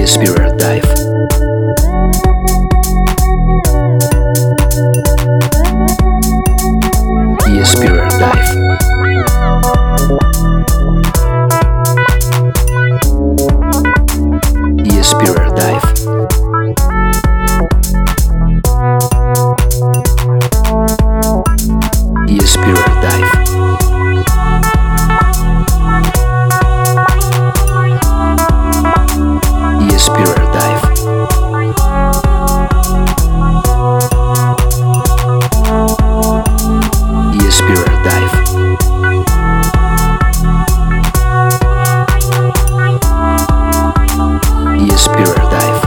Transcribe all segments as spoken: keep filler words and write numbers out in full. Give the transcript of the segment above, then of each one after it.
Spirit Dive. Spirit Dive. Spirit Dive. Spirit Dive. Spirit Dive. Spirit Dive. Spirit Dive.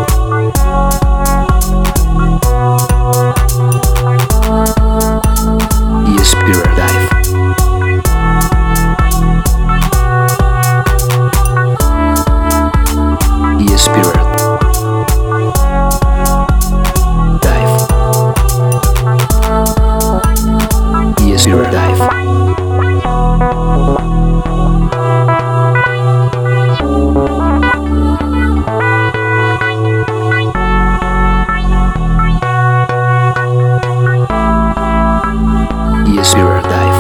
Spirit Dive. Spirit Dive. Spirit Dive. Spirit Dive.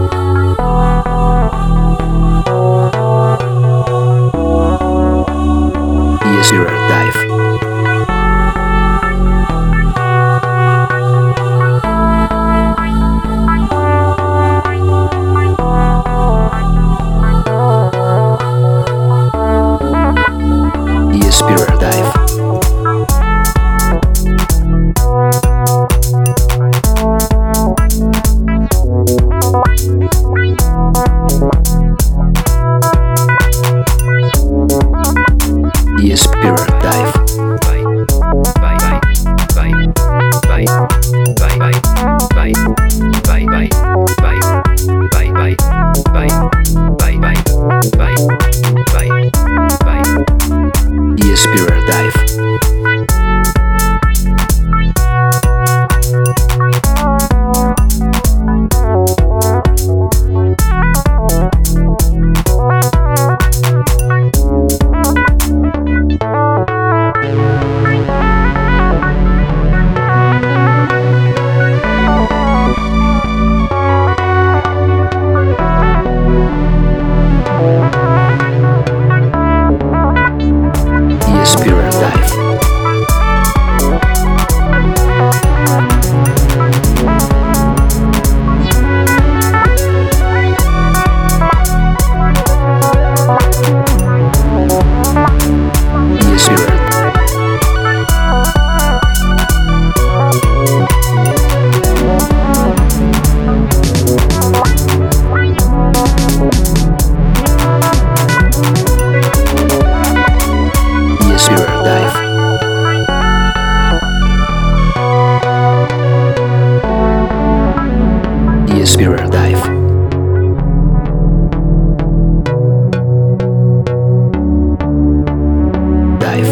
Spirit Dive. Spirit Dive. Spirit Dive. Bye bye bye bye bye bye bye bye bye bye bye bye bye bye bye bye bye bye bye. Spirit Dive. Spirit Dive. Spirit. Spirit Dive. Spirit Dive. Dive.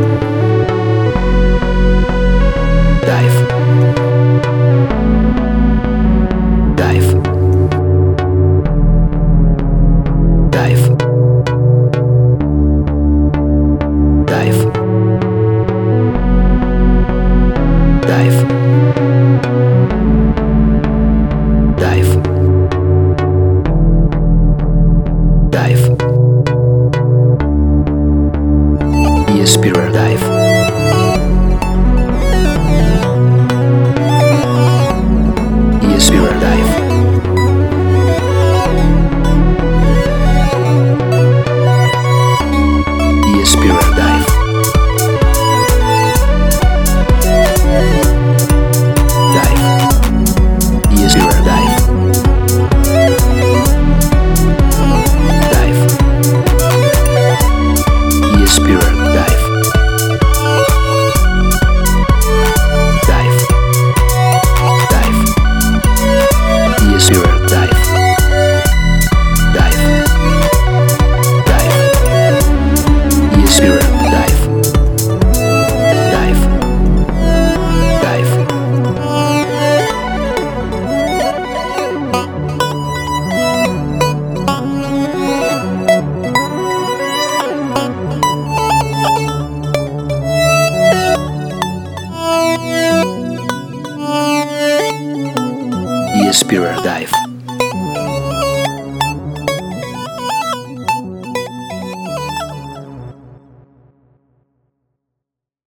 Dive. Dive. Dive. Dive. Dive. Dive. Dive. Spirit Dive. Spirit Dive. Spirit Dive. Dive. Spirit Dive. Dive. Spirit Dive. Spirit Dive.